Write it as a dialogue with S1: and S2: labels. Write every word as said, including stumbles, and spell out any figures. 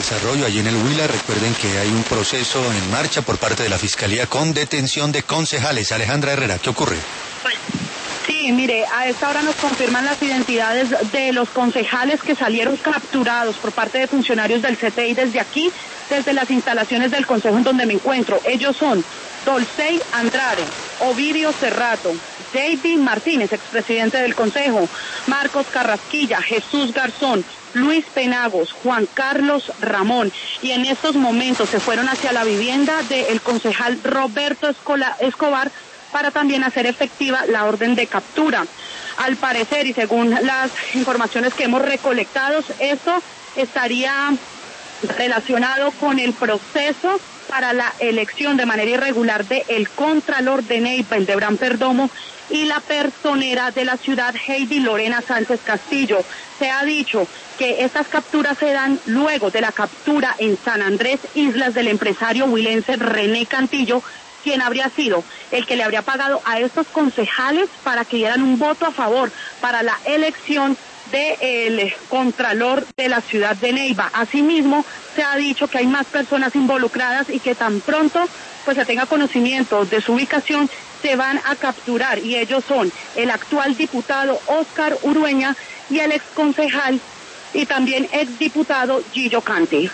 S1: desarrollo allí en el Huila. Recuerden que hay un proceso en marcha por parte de la Fiscalía con detención de concejales. Alejandra Herrera, ¿qué ocurre?
S2: Sí, mire, a esta hora nos confirman las identidades de los concejales que salieron capturados por parte de funcionarios del C T I desde aquí, desde las instalaciones del Consejo en donde me encuentro. Ellos son Dolcey Andrade, Ovidio Cerrato, David Martínez, expresidente del Consejo, Marcos Carrasquilla, Jesús Garzón, Luis Penagos, Juan Carlos Ramón, y en estos momentos se fueron hacia la vivienda del concejal Roberto Escola, Escobar para también hacer efectiva la orden de captura. Al parecer, y según las informaciones que hemos recolectado, esto estaría relacionado con el proceso para la elección de manera irregular de el Contralor de Neiva, Debrán Perdomo, y la personera de la ciudad, Heidi Lorena Sánchez Castillo. Se ha dicho que estas capturas se dan luego de la captura en San Andrés Islas del empresario huilense René Cantillo, quien habría sido el que le habría pagado a estos concejales para que dieran un voto a favor para la elección del Contralor de la ciudad de Neiva. Asimismo, se ha dicho que hay más personas involucradas y que tan pronto pues se tenga conocimiento de su ubicación, se van a capturar, y ellos son el actual diputado Óscar Urueña y el exconcejal y también exdiputado Gillo Cante.